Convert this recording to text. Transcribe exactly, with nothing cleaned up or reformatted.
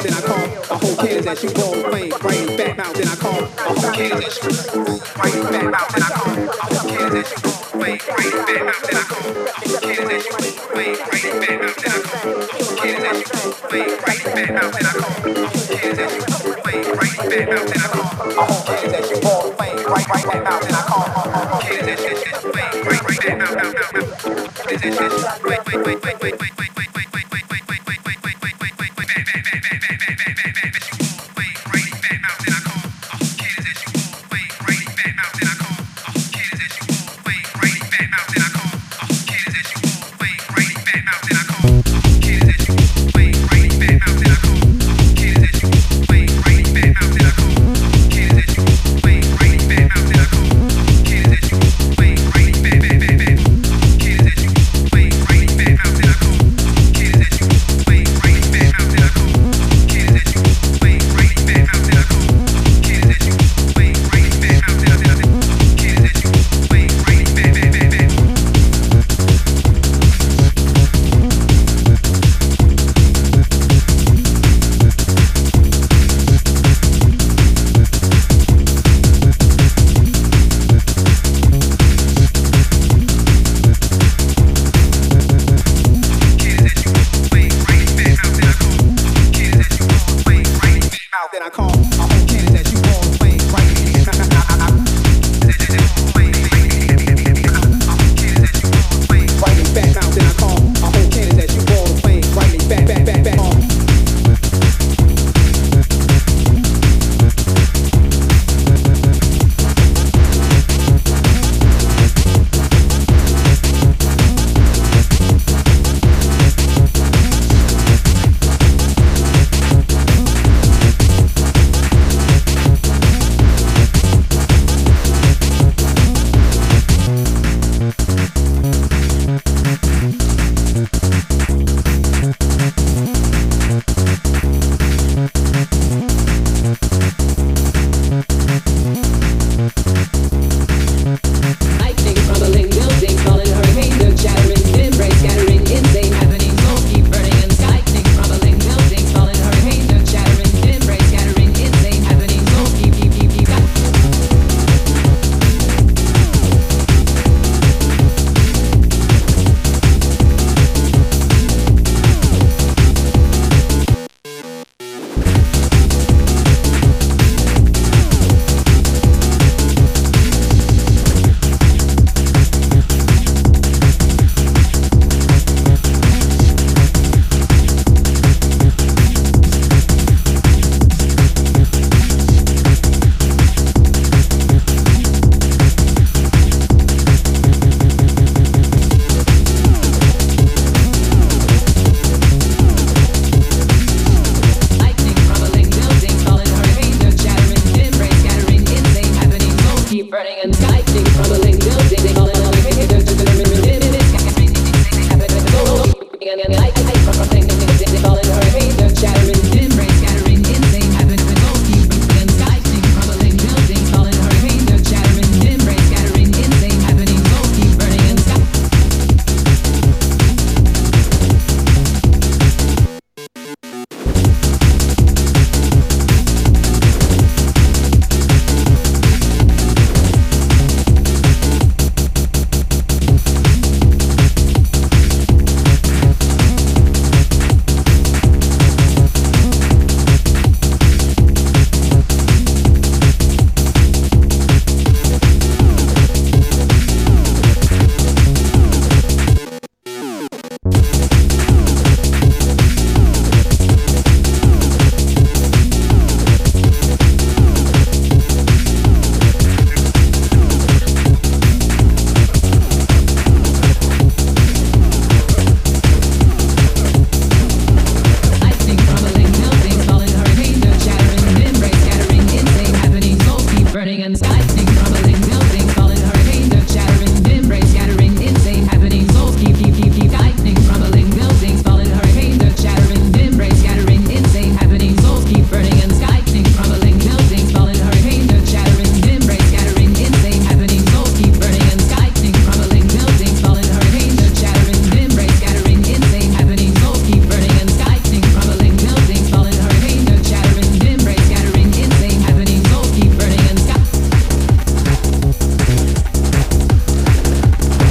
mouth, then I call a whole can that you roll flame, bright and fat mouth, then I call a whole can that you bright and fat mouth, then I call a whole can that you roll flame, bright and fat mouth, then I call a whole can that you roll flame, bright and fat mouth, then I call a whole can that you roll flame, bright and fat mouth, then I call a whole can that you roll flame, bright and fat mouth, then I call a whole can that you roll flame, bright bright fat mouth, then I call a whole can that you flame, bright bright fat mouth, mouth mouth mouth. Wait wait wait wait wait wait wait. Then I call